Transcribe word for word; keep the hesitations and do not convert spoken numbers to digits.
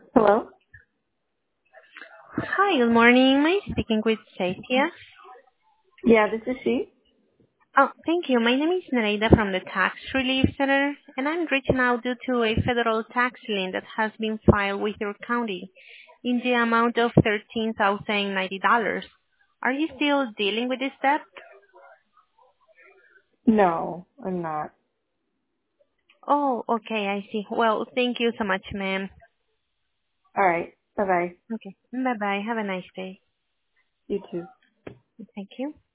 Hello? Hi, good morning. Am I speaking with Stacia? Yeah, this is she. Oh, thank you. My name is Nereida from the Tax Relief Center, and I'm reaching out due to a federal tax lien that has been filed with your county in the amount of thirteen thousand ninety dollars. Are you still dealing with this debt? No, I'm not. Oh, okay, I see. Well, thank you so much, ma'am. All right. Bye bye. Okay, bye-bye. Have a nice day. You too. Thank you.